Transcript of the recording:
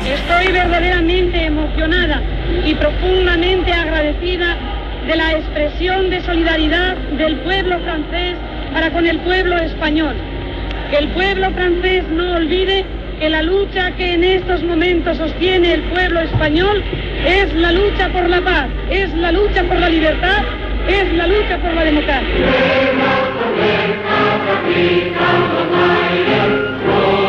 Estoy verdaderamente emocionada y profundamente agradecida de la expresión de solidaridad del pueblo francés para con el pueblo español. Que el pueblo francés no olvide que la lucha que en estos momentos sostiene el pueblo español es la lucha por la paz, es la lucha por la libertad, es la lucha por la democracia.